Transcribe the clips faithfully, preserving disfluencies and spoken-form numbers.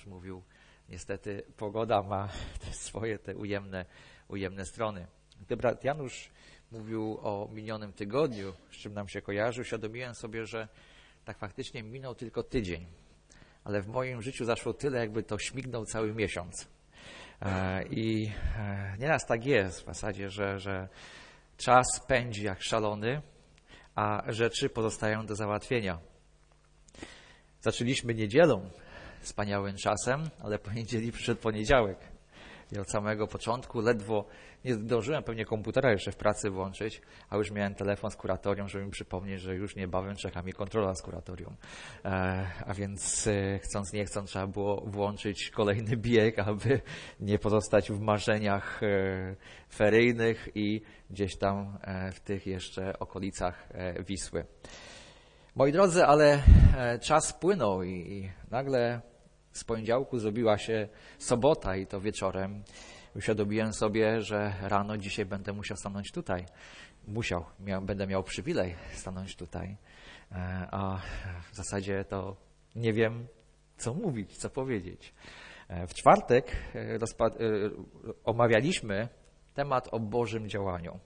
mówił, niestety pogoda ma te swoje te ujemne, ujemne strony. Gdy brat Janusz mówił o minionym tygodniu, z czym nam się kojarzy, uświadomiłem sobie, że tak faktycznie minął tylko tydzień. Ale w moim życiu zaszło tyle, jakby to śmignął cały miesiąc. I nieraz tak jest w zasadzie, że, że czas pędzi jak szalony, a rzeczy pozostają do załatwienia. Zaczęliśmy niedzielą, wspaniałym czasem, ale po niedzieli przyszedł poniedziałek. I od samego początku ledwo nie zdążyłem pewnie komputera jeszcze w pracy włączyć, a już miałem telefon z kuratorium, żeby mi przypomnieć, że już niebawem czeka mi kontrola z kuratorium. E, a więc e, chcąc nie chcąc trzeba było włączyć kolejny bieg, aby nie pozostać w marzeniach e, feryjnych i gdzieś tam e, w tych jeszcze okolicach e, Wisły. Moi drodzy, ale e, czas płynął i, i nagle z poniedziałku zrobiła się sobota i to wieczorem uświadomiłem sobie, że rano dzisiaj będę musiał stanąć tutaj. Musiał, miał, będę miał przywilej stanąć tutaj. A w zasadzie to nie wiem, co mówić, co powiedzieć. W czwartek rozpad- omawialiśmy temat o Bożym działaniu.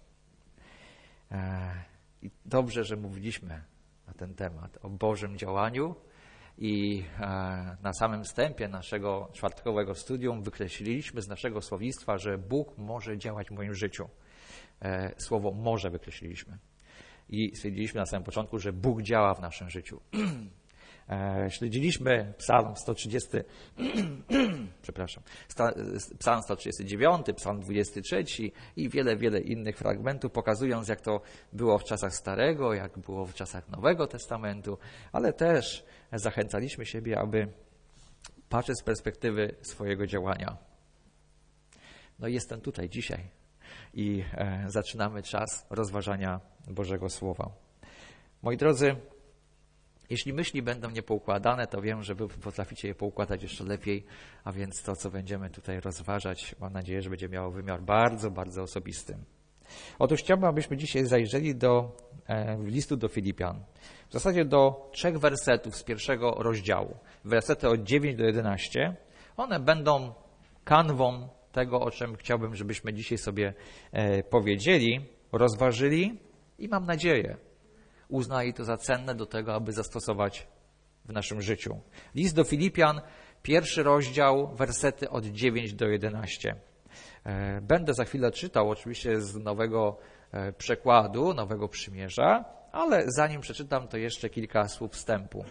I dobrze, że mówiliśmy na ten temat, o Bożym działaniu. I na samym wstępie naszego czwartkowego studium wykreśliliśmy z naszego słownictwa, że Bóg może działać w moim życiu. Słowo może wykreśliliśmy. I stwierdziliśmy na samym początku, że Bóg działa w naszym życiu. Śledziliśmy Psalm sto trzydziesty, przepraszam, Psalm sto trzydziesty dziewiąty, Psalm dwudziesty trzeci i wiele, wiele innych fragmentów, pokazując, jak to było w czasach Starego, jak było w czasach Nowego Testamentu, ale też zachęcaliśmy siebie, aby patrzeć z perspektywy swojego działania. No i jestem tutaj dzisiaj i e, zaczynamy czas rozważania Bożego Słowa. Moi drodzy, jeśli myśli będą niepoukładane, to wiem, że wy potraficie je poukładać jeszcze lepiej, a więc to, co będziemy tutaj rozważać, mam nadzieję, że będzie miało wymiar bardzo, bardzo osobisty. Otóż chciałbym, abyśmy dzisiaj zajrzeli do e, listu do Filipian. W zasadzie do trzech wersetów z pierwszego rozdziału. Wersety od dziewiątego do jedenastego. One będą kanwą tego, o czym chciałbym, żebyśmy dzisiaj sobie e, powiedzieli, rozważyli i mam nadzieję, uznali to za cenne do tego, aby zastosować w naszym życiu. List do Filipian, pierwszy rozdział, wersety od dziewiątego do jedenastego. Będę za chwilę czytał oczywiście z nowego przekładu, nowego przymierza, ale zanim przeczytam, to jeszcze kilka słów wstępu.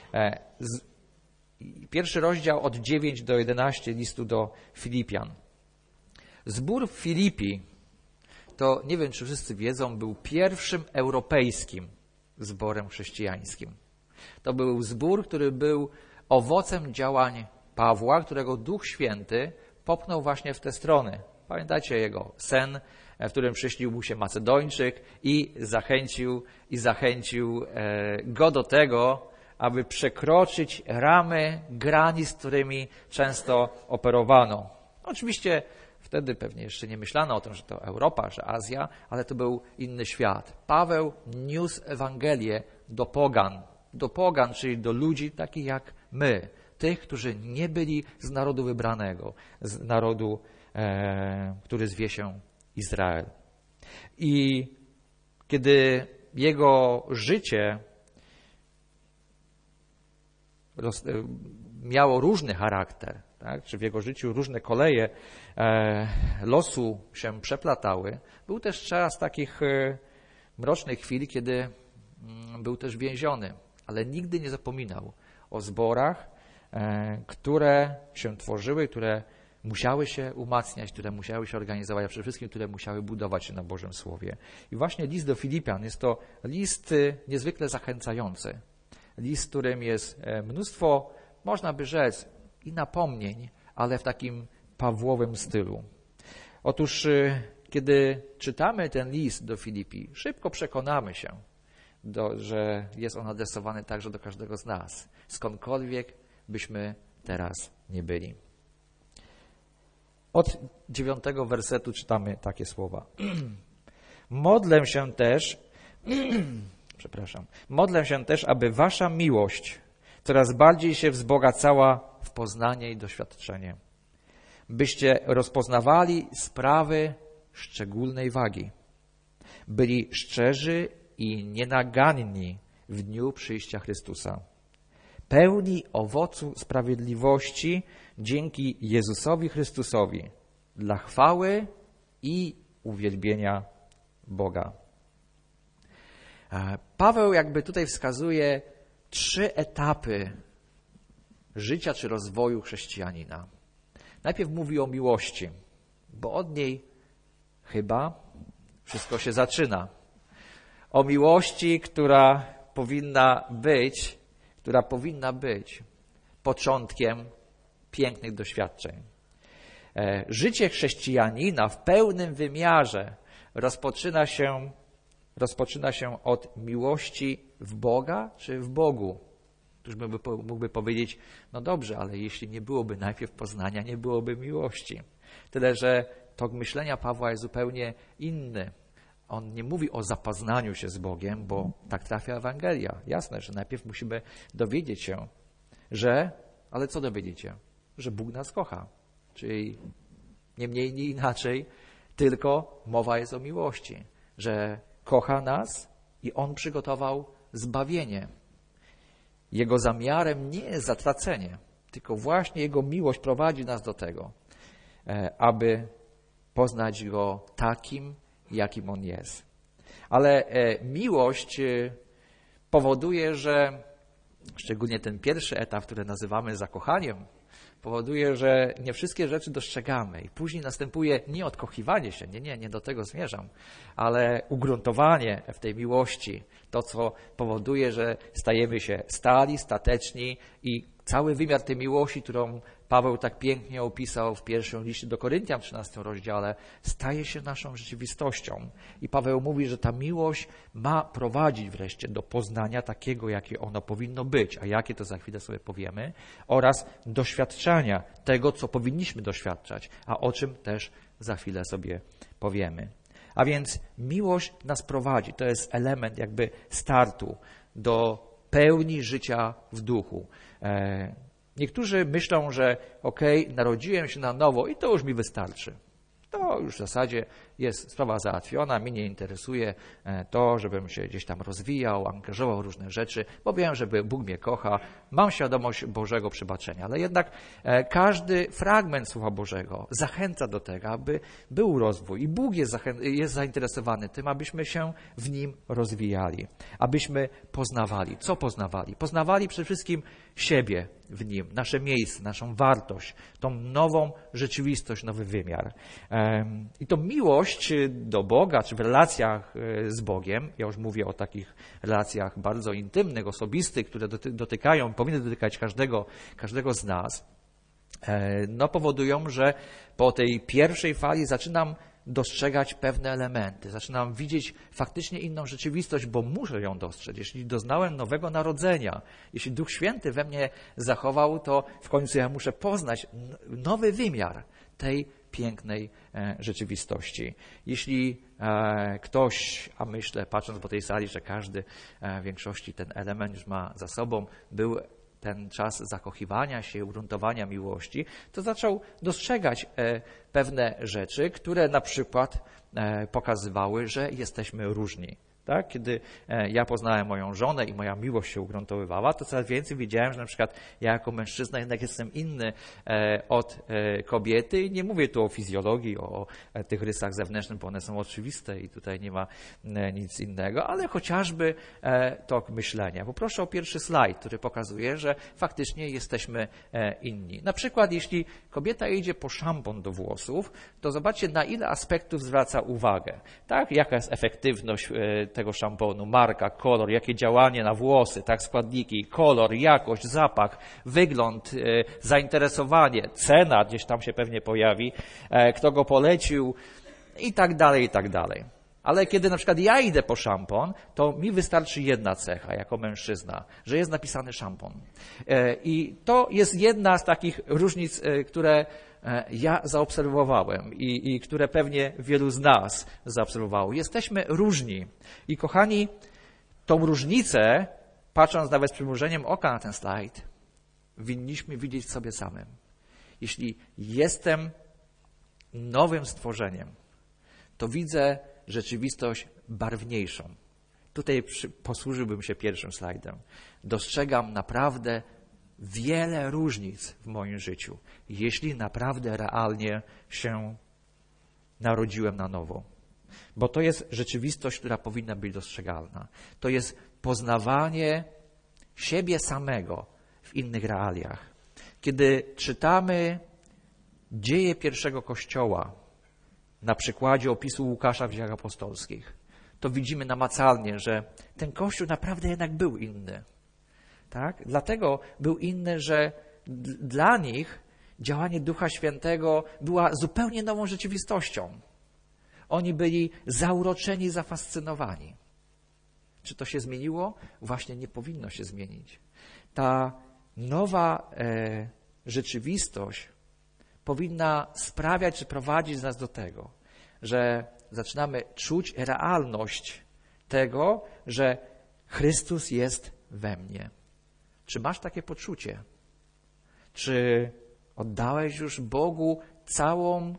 Pierwszy rozdział od dziewiątego do jedenastego listu do Filipian. Zbór w Filipi, to nie wiem, czy wszyscy wiedzą, był pierwszym europejskim zborem chrześcijańskim. To był zbór, który był owocem działań Pawła, którego Duch Święty popchnął właśnie w tę stronę. Pamiętacie jego sen, w którym przyśnił mu się Macedończyk i zachęcił, i zachęcił go do tego, aby przekroczyć ramy granic, którymi często operowano. Oczywiście wtedy pewnie jeszcze nie myślano o tym, że to Europa, że Azja, ale to był inny świat. Paweł niósł Ewangelię do pogan, do pogan, czyli do ludzi takich jak my, tych, którzy nie byli z narodu wybranego, z narodu, e, który zwie się Izrael. I kiedy jego życie roz, miało różny charakter, tak, czy w jego życiu różne koleje e, losu się przeplatały, był też czas takich e, mrocznych chwil, kiedy m, był też więziony, ale nigdy nie zapominał o zborach, e, które się tworzyły, które musiały się umacniać, które musiały się organizować, a przede wszystkim, które musiały budować się na Bożym Słowie. I właśnie list do Filipian jest to list niezwykle zachęcający. List, w którym jest mnóstwo, można by rzec, i napomnień, ale w takim Pawłowym stylu. Otóż, kiedy czytamy ten list do Filipi, szybko przekonamy się, do, że jest on adresowany także do każdego z nas, skądkolwiek byśmy teraz nie byli. Od dziewiątego wersetu czytamy takie słowa. Modlę się też, przepraszam, modlę się też, aby wasza miłość coraz bardziej się wzbogacała w poznanie i doświadczenie. Byście rozpoznawali sprawy szczególnej wagi. Byli szczerzy i nienaganni w dniu przyjścia Chrystusa. Pełni owocu sprawiedliwości dzięki Jezusowi Chrystusowi dla chwały i uwielbienia Boga. Paweł jakby tutaj wskazuje trzy etapy życia czy rozwoju chrześcijanina. Najpierw mówi o miłości, bo od niej chyba wszystko się zaczyna. O miłości, która powinna być, która powinna być początkiem pięknych doświadczeń. Życie chrześcijanina w pełnym wymiarze rozpoczyna się, rozpoczyna się od miłości w Boga czy w Bogu. Któż by mógłby powiedzieć, no dobrze, ale jeśli nie byłoby najpierw poznania, nie byłoby miłości. Tyle, że tok myślenia Pawła jest zupełnie inny. On nie mówi o zapoznaniu się z Bogiem, bo tak trafia Ewangelia. Jasne, że najpierw musimy dowiedzieć się, że, ale co dowiedzieć się? Że Bóg nas kocha. Czyli nie mniej, nie inaczej, tylko mowa jest o miłości. Że kocha nas i On przygotował zbawienie. Jego zamiarem nie jest zatracenie, tylko właśnie Jego miłość prowadzi nas do tego, aby poznać Go takim, jakim On jest. Ale miłość powoduje, że szczególnie ten pierwszy etap, który nazywamy zakochaniem, powoduje, że nie wszystkie rzeczy dostrzegamy i później następuje nie odkochiwanie się, nie, nie, nie do tego zmierzam, ale ugruntowanie w tej miłości, to co powoduje, że stajemy się stali, stateczni i cały wymiar tej miłości, którą Paweł tak pięknie opisał w pierwszym liście do Koryntian, trzynastym rozdziale, staje się naszą rzeczywistością. I Paweł mówi, że ta miłość ma prowadzić wreszcie do poznania takiego, jakie ono powinno być, a jakie to za chwilę sobie powiemy, oraz doświadczania tego, co powinniśmy doświadczać, a o czym też za chwilę sobie powiemy. A więc miłość nas prowadzi, to jest element jakby startu do pełni życia w duchu. Niektórzy myślą, że okej, okay, narodziłem się na nowo i to już mi wystarczy. To już w zasadzie jest sprawa załatwiona, mnie nie interesuje to, żebym się gdzieś tam rozwijał, angażował w różne rzeczy, bo wiem, że Bóg mnie kocha, mam świadomość Bożego przebaczenia. Ale jednak każdy fragment Słowa Bożego zachęca do tego, aby był rozwój i Bóg jest, zachę- jest zainteresowany tym, abyśmy się w Nim rozwijali, abyśmy poznawali. Co poznawali? Poznawali przede wszystkim siebie w Nim, nasze miejsce, naszą wartość, tą nową rzeczywistość, nowy wymiar. I to miłość do Boga, czy w relacjach z Bogiem, ja już mówię o takich relacjach bardzo intymnych, osobistych, które dotykają, powinny dotykać każdego, każdego z nas, no powodują, że po tej pierwszej fali zaczynam dostrzegać pewne elementy. Zaczynam widzieć faktycznie inną rzeczywistość, bo muszę ją dostrzec. Jeśli doznałem nowego narodzenia, jeśli Duch Święty we mnie zachował, to w końcu ja muszę poznać nowy wymiar tej pięknej rzeczywistości. Jeśli ktoś, a myślę, patrząc po tej sali, że każdy w większości ten element już ma za sobą, był ten czas zakochiwania się, ugruntowania miłości, to zaczął dostrzegać pewne rzeczy, które na przykład pokazywały, że jesteśmy różni. Tak? Kiedy ja poznałem moją żonę i moja miłość się ugruntowywała, to coraz więcej wiedziałem, że na przykład ja jako mężczyzna jednak jestem inny od kobiety i nie mówię tu o fizjologii, o tych rysach zewnętrznych, bo one są oczywiste i tutaj nie ma nic innego, ale chociażby tok myślenia. Poproszę o pierwszy slajd, który pokazuje, że faktycznie jesteśmy inni. Na przykład jeśli kobieta idzie po szampon do włosów, to zobaczcie, na ile aspektów zwraca uwagę. Tak? Jaka jest efektywność tego szamponu, marka, kolor, jakie działanie na włosy, tak, składniki, kolor, jakość, zapach, wygląd, zainteresowanie, cena gdzieś tam się pewnie pojawi, kto go polecił i tak dalej, i tak dalej. Ale kiedy na przykład ja idę po szampon, to mi wystarczy jedna cecha jako mężczyzna, że jest napisany szampon. I to jest jedna z takich różnic, które ja zaobserwowałem i, i które pewnie wielu z nas zaobserwowało. Jesteśmy różni. I kochani, tą różnicę, patrząc nawet z przymrużeniem oka na ten slajd, winniśmy widzieć w sobie samym. Jeśli jestem nowym stworzeniem, to widzę rzeczywistość barwniejszą. Tutaj przy, posłużyłbym się pierwszym slajdem. Dostrzegam naprawdę wiele różnic w moim życiu, jeśli naprawdę realnie się narodziłem na nowo. Bo to jest rzeczywistość, która powinna być dostrzegalna. To jest poznawanie siebie samego w innych realiach. Kiedy czytamy dzieje pierwszego Kościoła, na przykładzie opisu Łukasza w Dziejach Apostolskich, to widzimy namacalnie, że ten Kościół naprawdę jednak był inny. Tak? Dlatego był inny, że d- dla nich działanie Ducha Świętego była zupełnie nową rzeczywistością. Oni byli zauroczeni, zafascynowani. Czy to się zmieniło? Właśnie nie powinno się zmienić. Ta nowa e, rzeczywistość powinna sprawiać, czy prowadzić nas do tego, że zaczynamy czuć realność tego, że Chrystus jest we mnie. Czy masz takie poczucie? Czy oddałeś już Bogu całą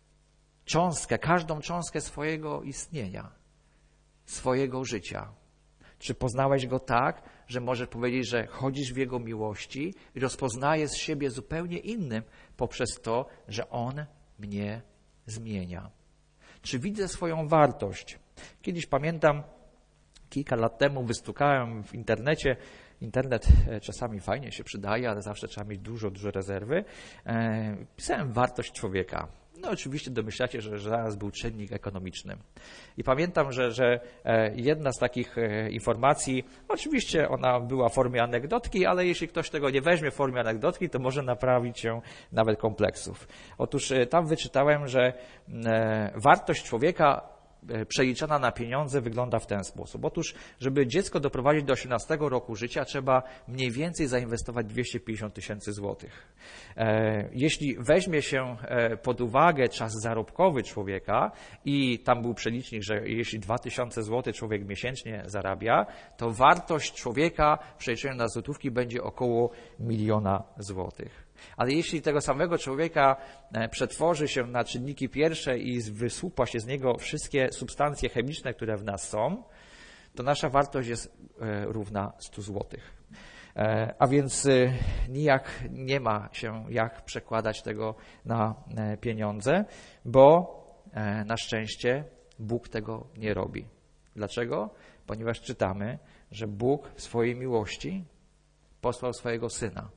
cząstkę, każdą cząstkę swojego istnienia, swojego życia? Czy poznałeś Go tak, że możesz powiedzieć, że chodzisz w Jego miłości i rozpoznajesz siebie zupełnie innym poprzez to, że On mnie zmienia? Czy widzę swoją wartość? Kiedyś pamiętam, kilka lat temu wystukałem w internecie. Internet czasami fajnie się przydaje, ale zawsze trzeba mieć dużo, dużo rezerwy. Pisałem wartość człowieka. No oczywiście domyślacie, że, że zaraz był czynnik ekonomiczny. I pamiętam, że, że jedna z takich informacji, oczywiście ona była w formie anegdotki, ale jeśli ktoś tego nie weźmie w formie anegdotki, to może naprawić się nawet kompleksów. Otóż tam wyczytałem, że wartość człowieka przeliczana na pieniądze wygląda w ten sposób. Otóż, żeby dziecko doprowadzić do osiemnastego roku życia, trzeba mniej więcej zainwestować dwieście pięćdziesiąt tysięcy złotych. Jeśli weźmie się pod uwagę czas zarobkowy człowieka i tam był przelicznik, że jeśli dwa tysiące złotych człowiek miesięcznie zarabia, to wartość człowieka w przeliczeniu na złotówki będzie około miliona złotych. Ale jeśli tego samego człowieka przetworzy się na czynniki pierwsze i wysłupa się z niego wszystkie substancje chemiczne, które w nas są, to nasza wartość jest równa stu złotych. A więc nijak nie ma się jak przekładać tego na pieniądze, bo na szczęście Bóg tego nie robi. Dlaczego? Ponieważ czytamy, że Bóg w swojej miłości posłał swojego Syna,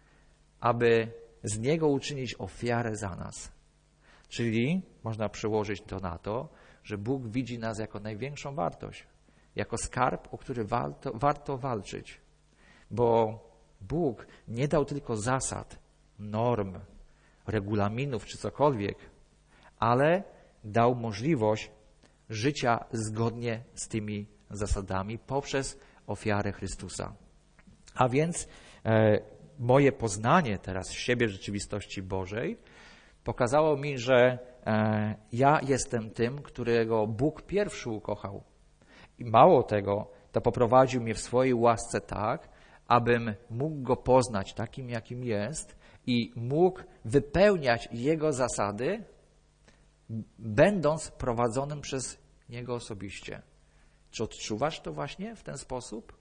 aby z Niego uczynić ofiarę za nas. Czyli można przełożyć to na to, że Bóg widzi nas jako największą wartość, jako skarb, o który warto, warto walczyć. Bo Bóg nie dał tylko zasad, norm, regulaminów czy cokolwiek, ale dał możliwość życia zgodnie z tymi zasadami poprzez ofiarę Chrystusa. A więc e, moje poznanie teraz siebie w rzeczywistości Bożej pokazało mi, że e, ja jestem tym, którego Bóg pierwszy ukochał. I mało tego, to poprowadził mnie w swojej łasce tak, abym mógł Go poznać takim, jakim jest i mógł wypełniać Jego zasady, będąc prowadzonym przez Niego osobiście. Czy odczuwasz to właśnie w ten sposób?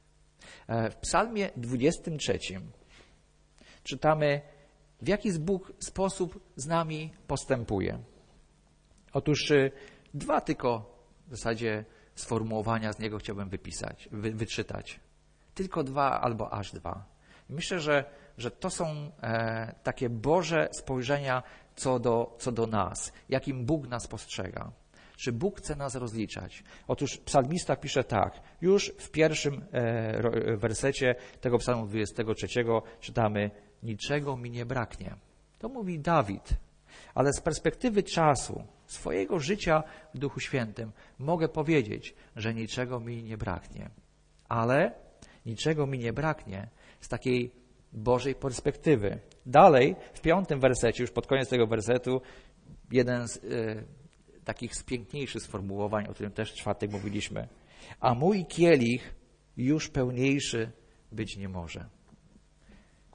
W Psalmie dwudziestym trzecim czytamy, w jaki Bóg sposób z nami postępuje. Otóż dwa tylko w zasadzie sformułowania z niego chciałbym wypisać, wy, wyczytać. Tylko dwa albo aż dwa. Myślę, że, że to są e, takie Boże spojrzenia co do, co do nas, jakim Bóg nas postrzega. Czy Bóg chce nas rozliczać? Otóż psalmista pisze tak, już w pierwszym e, wersecie tego psalmu dwudziestego trzeciego czytamy, niczego mi nie braknie. To mówi Dawid, ale z perspektywy czasu, swojego życia w Duchu Świętym mogę powiedzieć, że niczego mi nie braknie. Ale niczego mi nie braknie z takiej Bożej perspektywy. Dalej, w piątym wersecie, już pod koniec tego wersetu, jeden z y, takich z piękniejszych sformułowań, o którym też w czwartek mówiliśmy. A mój kielich już pełniejszy być nie może.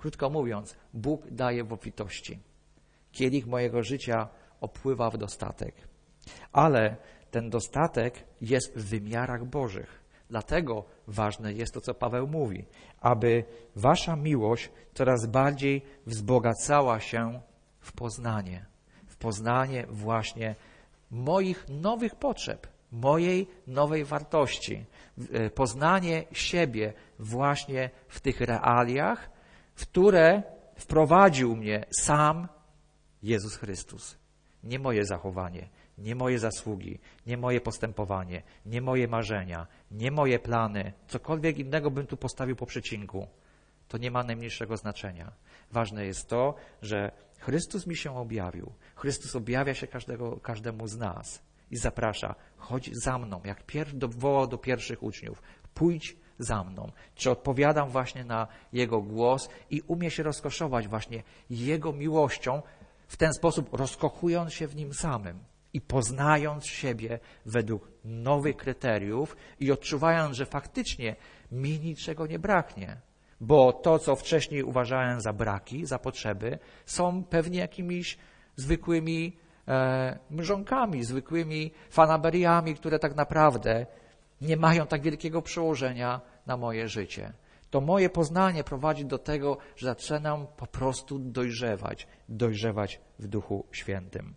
Krótko mówiąc, Bóg daje w obfitości. Kielich mojego życia opływa w dostatek. Ale ten dostatek jest w wymiarach Bożych. Dlatego ważne jest to, co Paweł mówi, aby wasza miłość coraz bardziej wzbogacała się w poznanie. W poznanie właśnie moich nowych potrzeb, mojej nowej wartości. Poznanie siebie właśnie w tych realiach, w które wprowadził mnie sam Jezus Chrystus. Nie moje zachowanie, nie moje zasługi, nie moje postępowanie, nie moje marzenia, nie moje plany, cokolwiek innego bym tu postawił po przecinku. To nie ma najmniejszego znaczenia. Ważne jest to, że Chrystus mi się objawił. Chrystus objawia się każdego, każdemu z nas i zaprasza, chodź za mną, jak pier, do, wołał do pierwszych uczniów, pójdź za mną. Czy odpowiadam właśnie na Jego głos i umie się rozkoszować właśnie Jego miłością, w ten sposób rozkochując się w Nim samym i poznając siebie według nowych kryteriów i odczuwając, że faktycznie mi niczego nie braknie. Bo to, co wcześniej uważałem za braki, za potrzeby, są pewnie jakimiś zwykłymi e, mrzonkami, zwykłymi fanaberiami, które tak naprawdę nie mają tak wielkiego przełożenia na moje życie. To moje poznanie prowadzi do tego, że zaczynam po prostu dojrzewać, dojrzewać w Duchu Świętym.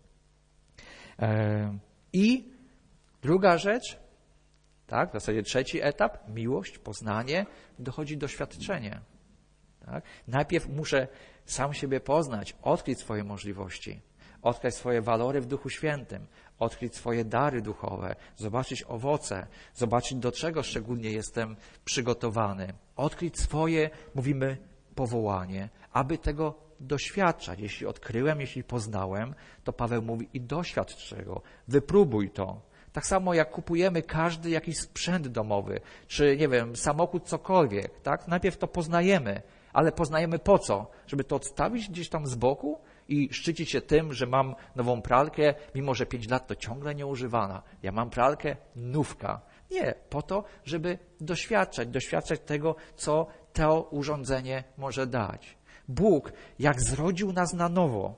E, I druga rzecz, tak, w zasadzie trzeci etap, miłość, poznanie, dochodzi doświadczenie. Tak? Najpierw muszę sam siebie poznać, odkryć swoje możliwości, odkryć swoje walory w Duchu Świętym, odkryć swoje dary duchowe, zobaczyć owoce, zobaczyć, do czego szczególnie jestem przygotowany, odkryć swoje, mówimy, powołanie, aby tego doświadczać. Jeśli odkryłem, jeśli poznałem, to Paweł mówi i doświadcz tego, wypróbuj to. Tak samo jak kupujemy każdy jakiś sprzęt domowy, czy nie wiem, samochód, cokolwiek, tak? Najpierw to poznajemy, ale poznajemy po co? Żeby to odstawić gdzieś tam z boku i szczycić się tym, że mam nową pralkę, mimo że pięć lat to ciągle nieużywana. Ja mam pralkę, nówka. Nie, po to, żeby doświadczać, doświadczać tego, co to urządzenie może dać. Bóg, jak zrodził nas na nowo,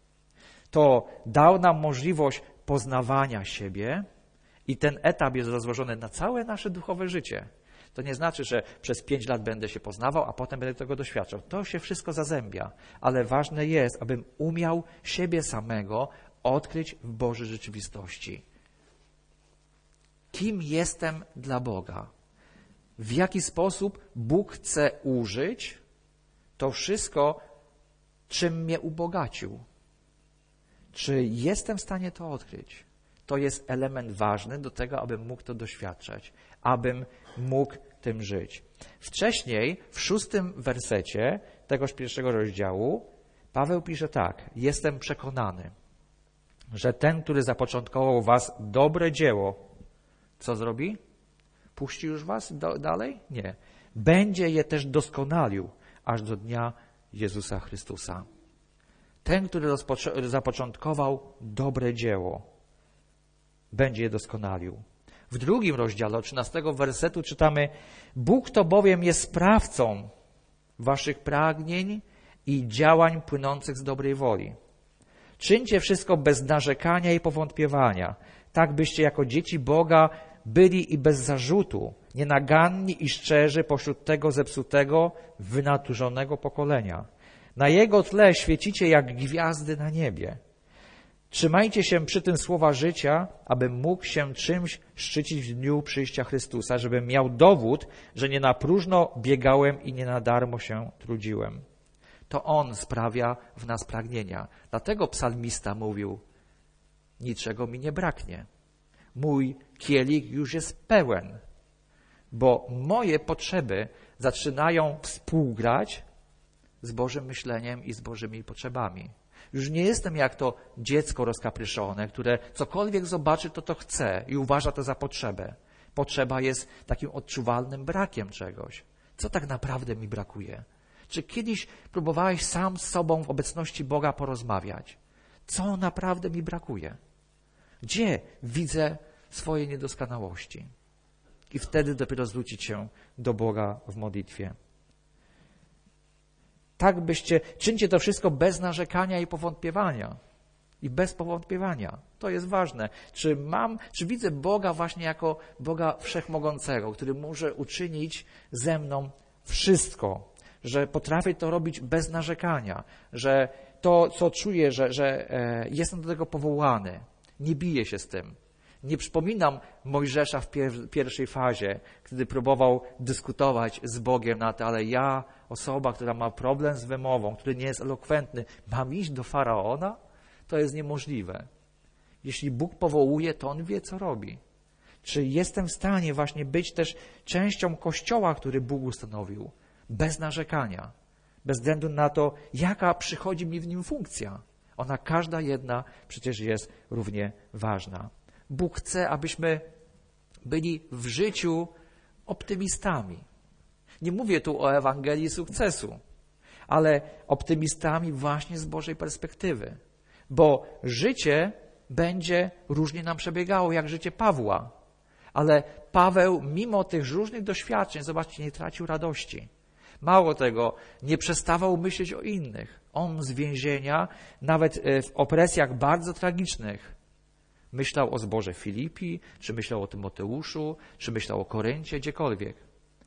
to dał nam możliwość poznawania siebie i ten etap jest rozłożony na całe nasze duchowe życie. To nie znaczy, że przez pięć lat będę się poznawał, a potem będę tego doświadczał. To się wszystko zazębia, ale ważne jest, abym umiał siebie samego odkryć w Bożej rzeczywistości. Kim jestem dla Boga? W jaki sposób Bóg chce użyć to wszystko, czym mnie ubogacił? Czy jestem w stanie to odkryć? To jest element ważny do tego, abym mógł to doświadczać, abym mógł tym żyć. Wcześniej, w szóstym wersecie tegoż pierwszego rozdziału, Paweł pisze tak: jestem przekonany, że ten, który zapoczątkował was dobre dzieło, co zrobi? Puści już was do, dalej? Nie. Będzie je też doskonalił, aż do dnia Jezusa Chrystusa. Ten, który rozpoczę- zapoczątkował dobre dzieło, będzie je doskonalił. W drugim rozdziale, od trzynastego wersetu czytamy: Bóg to bowiem jest sprawcą waszych pragnień i działań płynących z dobrej woli. Czyńcie wszystko bez narzekania i powątpiewania, tak byście jako dzieci Boga byli i bez zarzutu, nienaganni i szczerzy pośród tego zepsutego, wynaturzonego pokolenia. Na jego tle świecicie jak gwiazdy na niebie. Trzymajcie się przy tym słowa życia, abym mógł się czymś szczycić w dniu przyjścia Chrystusa, żebym miał dowód, że nie na próżno biegałem i nie na darmo się trudziłem. To On sprawia w nas pragnienia. Dlatego psalmista mówił: niczego mi nie braknie. Mój kielich już jest pełen, bo moje potrzeby zaczynają współgrać z Bożym myśleniem i z Bożymi potrzebami. Już nie jestem jak to dziecko rozkapryszone, które cokolwiek zobaczy, to to chce i uważa to za potrzebę. Potrzeba jest takim odczuwalnym brakiem czegoś. Co tak naprawdę mi brakuje? Czy kiedyś próbowałeś sam z sobą w obecności Boga porozmawiać? Co naprawdę mi brakuje? Gdzie widzę swoje niedoskonałości? I wtedy dopiero zwrócić się do Boga w modlitwie. Tak byście, czyńcie to wszystko bez narzekania i powątpiewania. I bez powątpiewania. To jest ważne. Czy mam, czy widzę Boga właśnie jako Boga Wszechmogącego, który może uczynić ze mną wszystko, że potrafię to robić bez narzekania, że to, co czuję, że, że e, jestem do tego powołany, nie biję się z tym. Nie przypominam Mojżesza w pier- pierwszej fazie, kiedy próbował dyskutować z Bogiem na to, ale ja, osoba, która ma problem z wymową, który nie jest elokwentny, mam iść do Faraona? To jest niemożliwe. Jeśli Bóg powołuje, to On wie, co robi. Czy jestem w stanie właśnie być też częścią Kościoła, który Bóg ustanowił, bez narzekania, bez względu na to, jaka przychodzi mi w nim funkcja. Ona, każda jedna, przecież jest równie ważna. Bóg chce, abyśmy byli w życiu optymistami. Nie mówię tu o Ewangelii sukcesu, ale optymistami właśnie z Bożej perspektywy. Bo życie będzie różnie nam przebiegało, jak życie Pawła. Ale Paweł, mimo tych różnych doświadczeń, zobaczcie, nie tracił radości. Mało tego, nie przestawał myśleć o innych. On z więzienia, nawet w opresjach bardzo tragicznych, myślał o zborze Filipi, czy myślał o Tymoteuszu, czy myślał o Koryncie, gdziekolwiek.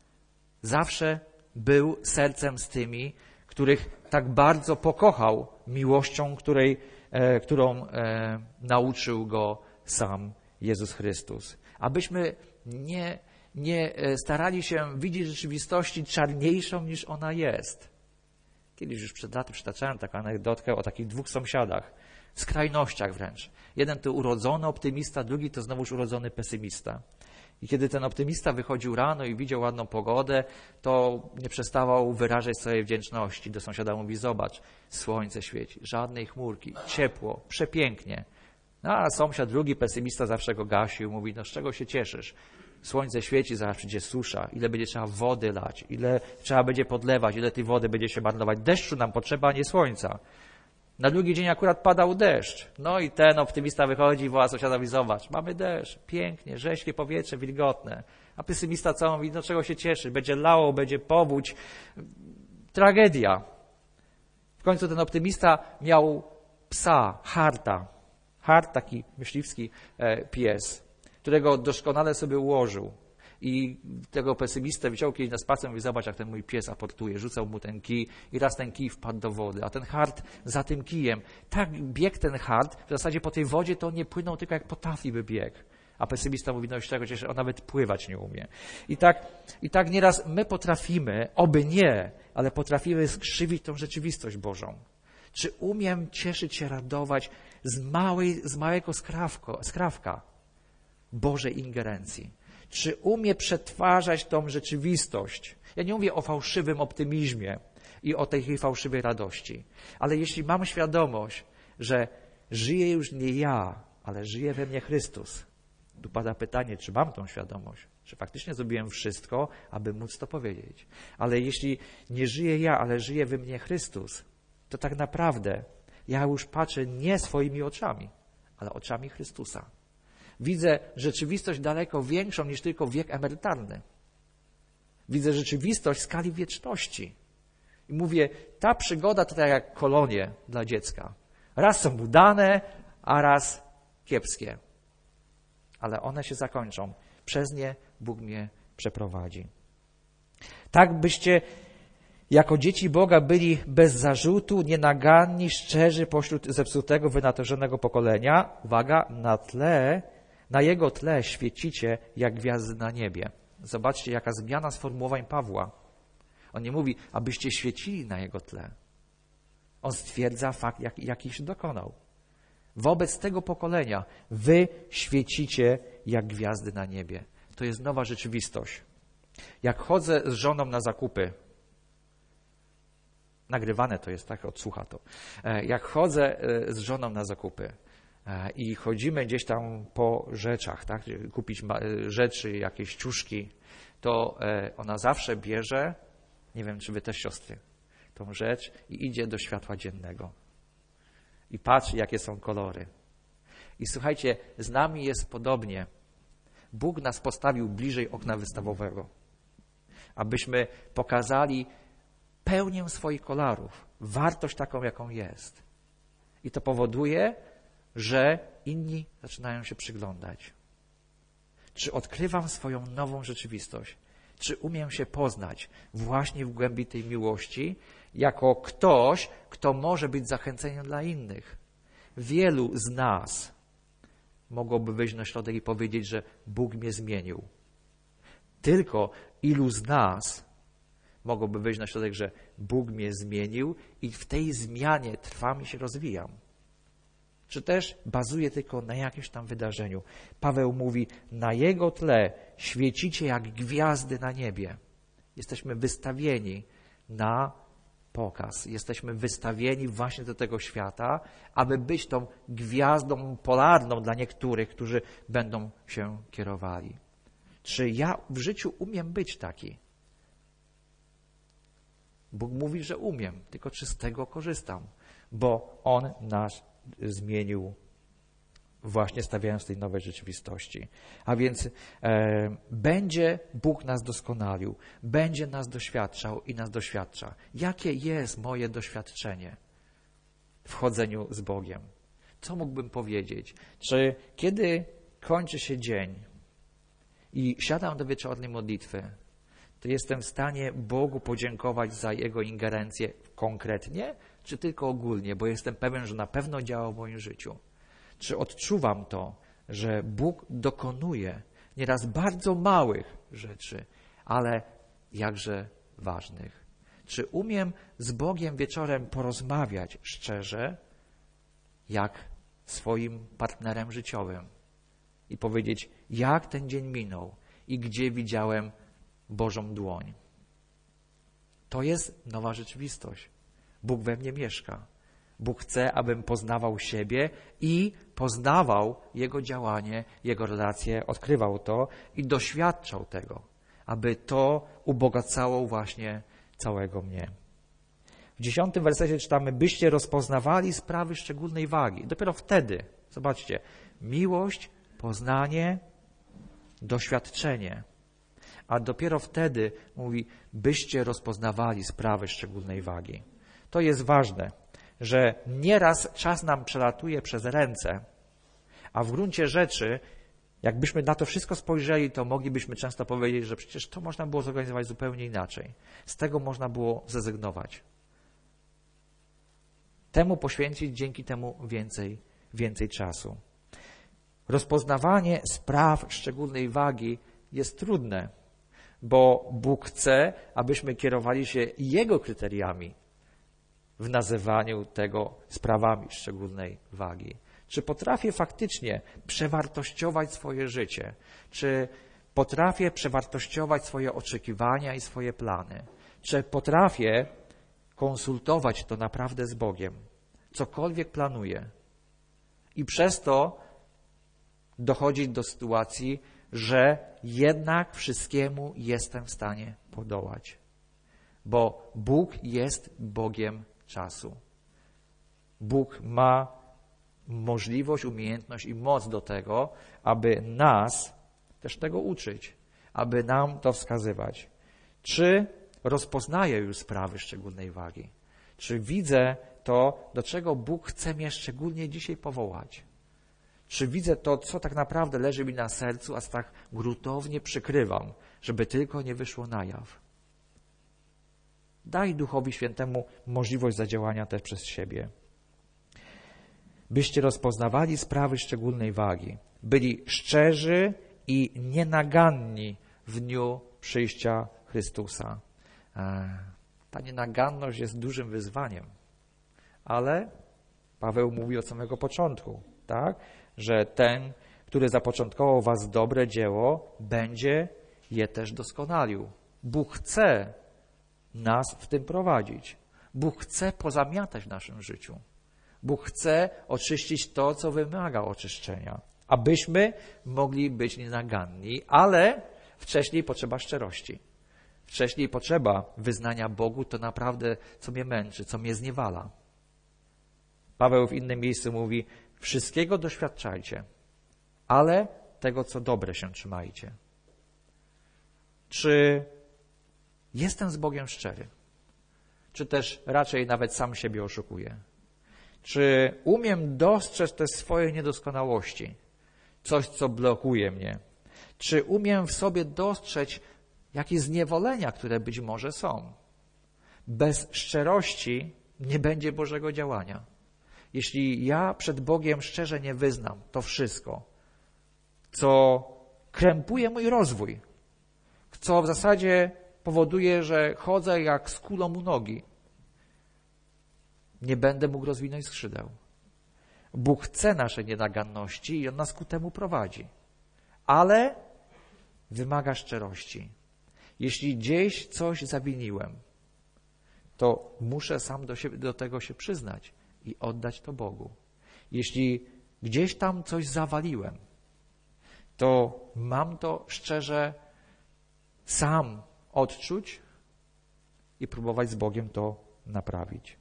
Zawsze był sercem z tymi, których tak bardzo pokochał miłością, której, e, którą e, nauczył go sam Jezus Chrystus. Abyśmy nie, nie starali się widzieć rzeczywistości czarniejszą niż ona jest. Kiedyś już przed laty przytaczałem taką anegdotkę o takich dwóch sąsiadach, w skrajnościach wręcz. Jeden to urodzony optymista, drugi to znowuż urodzony pesymista. I kiedy ten optymista wychodził rano i widział ładną pogodę, to nie przestawał wyrażać swojej wdzięczności. Do sąsiada mówi, zobacz, słońce świeci, żadnej chmurki, ciepło, przepięknie. No, a sąsiad drugi, pesymista, zawsze go gasił, mówi, no z czego się cieszysz? Słońce świeci, zaraz przyjdzie susza, ile będzie trzeba wody lać, ile trzeba będzie podlewać, ile tej wody będzie się marnować. Deszczu nam potrzeba, a nie słońca. Na drugi dzień akurat padał deszcz. No i ten optymista wychodzi i woła sąsiadowi, zobacz, mamy deszcz, pięknie, rześkie powietrze, wilgotne. A pesymista co mówi, no czego się cieszy, będzie lało, będzie powódź, tragedia. W końcu ten optymista miał psa, Harta. Hart, taki myśliwski pies, którego doskonale sobie ułożył. I tego pesymistę wyciął kiedyś na spacer i mówi, zobacz, jak ten mój pies aportuje. Rzucał mu ten kij i raz ten kij wpadł do wody. A ten Hart za tym kijem, tak biegł ten Hart, w zasadzie po tej wodzie to on nie płynął, tylko jak po tafli by biegł. A pesymista mówi, no z czego cieszę, on nawet pływać nie umie. I tak, i tak nieraz my potrafimy, oby nie, ale potrafimy skrzywić tą rzeczywistość Bożą. Czy umiem cieszyć się, radować z, małej, z małego skrawko, skrawka Bożej ingerencji? Czy umie przetwarzać tą rzeczywistość? Ja nie mówię o fałszywym optymizmie i o tej fałszywej radości, ale jeśli mam świadomość, że żyję już nie ja, ale żyje we mnie Chrystus, tu pada pytanie, czy mam tą świadomość, czy faktycznie zrobiłem wszystko, aby móc to powiedzieć. Ale jeśli nie żyję ja, ale żyje we mnie Chrystus, to tak naprawdę ja już patrzę nie swoimi oczami, ale oczami Chrystusa. Widzę rzeczywistość daleko większą niż tylko wiek emerytalny. Widzę rzeczywistość w skali wieczności. I mówię, ta przygoda to tak jak kolonie dla dziecka. Raz są udane, a raz kiepskie. Ale one się zakończą. Przez nie Bóg mnie przeprowadzi. Tak byście jako dzieci Boga byli bez zarzutu, nienaganni, szczerzy pośród zepsutego, wynaturzone pokolenia. Uwaga, na tle, na jego tle świecicie jak gwiazdy na niebie. Zobaczcie, jaka zmiana sformułowań Pawła. On nie mówi, abyście świecili na jego tle. On stwierdza fakt, jak, jaki się dokonał. Wobec tego pokolenia wy świecicie jak gwiazdy na niebie. To jest nowa rzeczywistość. Jak chodzę z żoną na zakupy, nagrywane to jest, tak, odsłucha to. Jak chodzę z żoną na zakupy i chodzimy gdzieś tam po rzeczach, tak, kupić rzeczy, jakieś ciuszki, to ona zawsze bierze, nie wiem, czy wy też siostry, tą rzecz i idzie do światła dziennego. I patrzy, jakie są kolory. I słuchajcie, z nami jest podobnie. Bóg nas postawił bliżej okna wystawowego, abyśmy pokazali pełnię swoich kolorów, wartość taką, jaką jest. I to powoduje, że inni zaczynają się przyglądać. Czy odkrywam swoją nową rzeczywistość? Czy umiem się poznać właśnie w głębi tej miłości jako ktoś, kto może być zachęceniem dla innych? Wielu z nas mogłoby wyjść na środek i powiedzieć, że Bóg mnie zmienił. Tylko ilu z nas mogłoby wyjść na środek, że Bóg mnie zmienił i w tej zmianie trwam i się rozwijam. Czy też bazuje tylko na jakimś tam wydarzeniu. Paweł mówi, na jego tle świecicie jak gwiazdy na niebie. Jesteśmy wystawieni na pokaz. Jesteśmy wystawieni właśnie do tego świata, aby być tą gwiazdą polarną dla niektórych, którzy będą się kierowali. Czy ja w życiu umiem być taki? Bóg mówi, że umiem, tylko czy z tego korzystam? Bo On nas zmienił właśnie stawiając tej nowej rzeczywistości. A więc e, będzie Bóg nas doskonalił, będzie nas doświadczał i nas doświadcza. Jakie jest moje doświadczenie w chodzeniu z Bogiem? Co mógłbym powiedzieć? Czy kiedy kończy się dzień i siadam do wieczornej modlitwy, to jestem w stanie Bogu podziękować za Jego ingerencję konkretnie, czy tylko ogólnie, bo jestem pewien, że na pewno działa w moim życiu. Czy odczuwam to, że Bóg dokonuje nieraz bardzo małych rzeczy, ale jakże ważnych? Czy umiem z Bogiem wieczorem porozmawiać szczerze, jak swoim partnerem życiowym i powiedzieć, jak ten dzień minął i gdzie widziałem Bożą dłoń? To jest nowa rzeczywistość. Bóg we mnie mieszka. Bóg chce, abym poznawał siebie i poznawał Jego działanie, Jego relacje, odkrywał to i doświadczał tego, aby to ubogacało właśnie całego mnie. W dziesiątym wersecie czytamy, byście rozpoznawali sprawy szczególnej wagi. Dopiero wtedy, zobaczcie, miłość, poznanie, doświadczenie. A dopiero wtedy mówi, byście rozpoznawali sprawy szczególnej wagi. To jest ważne, że nieraz czas nam przelatuje przez ręce, a w gruncie rzeczy, jakbyśmy na to wszystko spojrzeli, to moglibyśmy często powiedzieć, że przecież to można było zorganizować zupełnie inaczej. Z tego można było zrezygnować. Temu poświęcić dzięki temu więcej, więcej czasu. Rozpoznawanie spraw szczególnej wagi jest trudne, bo Bóg chce, abyśmy kierowali się Jego kryteriami w nazywaniu tego sprawami szczególnej wagi. Czy potrafię faktycznie przewartościować swoje życie? Czy potrafię przewartościować swoje oczekiwania i swoje plany? Czy potrafię konsultować to naprawdę z Bogiem? Cokolwiek planuję. I przez to dochodzić do sytuacji, że jednak wszystkiemu jestem w stanie podołać. Bo Bóg jest Bogiem czasu. Bóg ma możliwość, umiejętność i moc do tego, aby nas też tego uczyć, aby nam to wskazywać. Czy rozpoznaję już sprawy szczególnej wagi? Czy widzę to, do czego Bóg chce mnie szczególnie dzisiaj powołać? Czy widzę to, co tak naprawdę leży mi na sercu, a tak gruntownie przykrywam, żeby tylko nie wyszło na jaw? Daj Duchowi Świętemu możliwość zadziałania też przez siebie. Byście rozpoznawali sprawy szczególnej wagi, byli szczerzy i nienaganni w dniu przyjścia Chrystusa. Ta nienaganność jest dużym wyzwaniem, ale Paweł mówi od samego początku, tak, że ten, który zapoczątkował was dobre dzieło, będzie je też doskonalił. Bóg chce nas w tym prowadzić. Bóg chce pozamiatać w naszym życiu. Bóg chce oczyścić to, co wymaga oczyszczenia, abyśmy mogli być nienaganni, ale wcześniej potrzeba szczerości. Wcześniej potrzeba wyznania Bogu to naprawdę, co mnie męczy, co mnie zniewala. Paweł w innym miejscu mówi, wszystkiego doświadczajcie, ale tego, co dobre, się trzymajcie. Czy jestem z Bogiem szczery? czy też raczej nawet sam siebie oszukuję? Czy umiem dostrzec te swoje niedoskonałości? Coś, co blokuje mnie? Czy umiem w sobie dostrzec jakieś zniewolenia, które być może są? Bez szczerości nie będzie Bożego działania. Jeśli ja przed Bogiem szczerze nie wyznam to wszystko, co krępuje mój rozwój, co w zasadzie powoduje, że chodzę jak z kulą u nogi, nie będę mógł rozwinąć skrzydeł. Bóg chce naszej nienaganności i On nas ku temu prowadzi. Ale wymaga szczerości. Jeśli gdzieś coś zawiniłem, to muszę sam do, siebie, do tego się przyznać i oddać to Bogu. Jeśli gdzieś tam coś zawaliłem, to mam to szczerze sam odczuć i próbować z Bogiem to naprawić.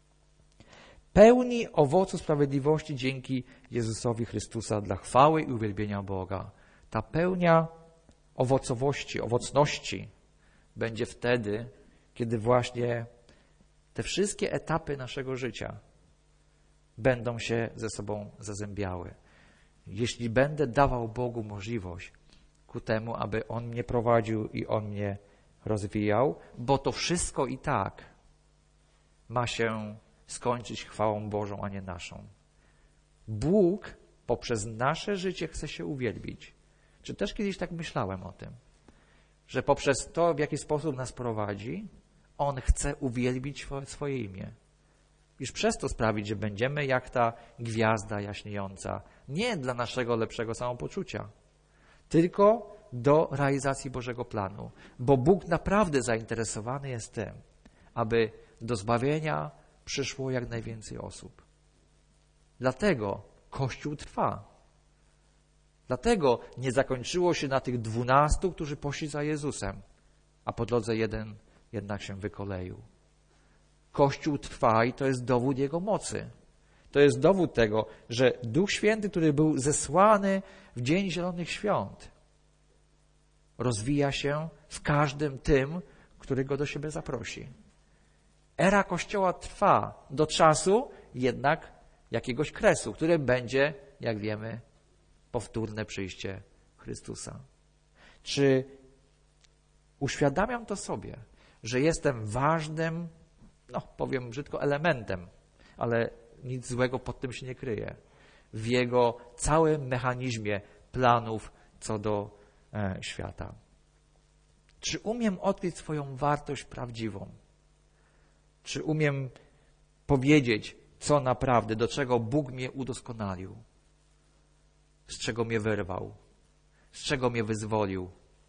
Pełni owocu sprawiedliwości dzięki Jezusowi Chrystusa dla chwały i uwielbienia Boga. Ta pełnia owocowości, owocności będzie wtedy, kiedy właśnie te wszystkie etapy naszego życia będą się ze sobą zazębiały. Jeśli będę dawał Bogu możliwość ku temu, aby On mnie prowadził i On mnie rozwijał, bo to wszystko i tak ma się skończyć chwałą Bożą, a nie naszą. Bóg poprzez nasze życie chce się uwielbić. Czy też kiedyś tak myślałem o tym, że poprzez to, w jaki sposób nas prowadzi, On chce uwielbić swoje imię. Iż przez to sprawić, że będziemy jak ta gwiazda jaśniejąca, nie dla naszego lepszego samopoczucia, tylko do realizacji Bożego planu. Bo Bóg naprawdę zainteresowany jest tym, aby do zbawienia przyszło jak najwięcej osób. Dlatego Kościół trwa. Dlatego nie zakończyło się na tych dwunastu, którzy poszli za Jezusem, a po drodze jeden jednak się wykoleił. Kościół trwa i to jest dowód Jego mocy. To jest dowód tego, że Duch Święty, który był zesłany w Dzień Zielonych Świąt, rozwija się w każdym tym, który go do siebie zaprosi. Era Kościoła trwa do czasu jednak jakiegoś kresu, który będzie, jak wiemy, powtórne przyjście Chrystusa. Czy uświadamiam to sobie, że jestem ważnym, no powiem brzydko, elementem, ale nic złego pod tym się nie kryje, w Jego całym mechanizmie planów co do e, świata. Czy umiem odkryć swoją wartość prawdziwą? Czy umiem powiedzieć, co naprawdę, do czego Bóg mnie udoskonalił? Z czego mnie wyrwał? Z czego mnie wyzwolił?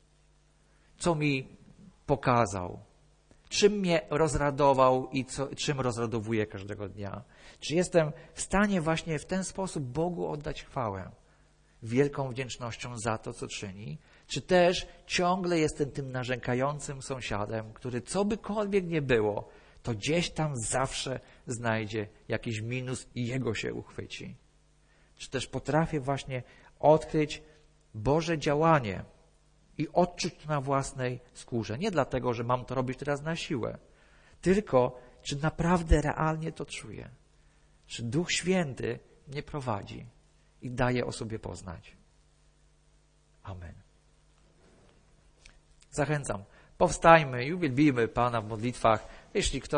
Co mi pokazał? Czym mnie rozradował i co, czym rozradowuje każdego dnia? Czy jestem w stanie właśnie w ten sposób Bogu oddać chwałę? Wielką wdzięcznością za to, co czyni? Czy też ciągle jestem tym narzekającym sąsiadem, który co bykolwiek nie było, to gdzieś tam zawsze znajdzie jakiś minus i jego się uchwyci? Czy też potrafię właśnie odkryć Boże działanie i odczuć to na własnej skórze? Nie dlatego, że mam to robić teraz na siłę, tylko czy naprawdę realnie to czuję? Czy Duch Święty mnie prowadzi i daje o sobie poznać? Amen. Zachęcam, powstajmy i uwielbijmy Pana w modlitwach. Jeśli ktoś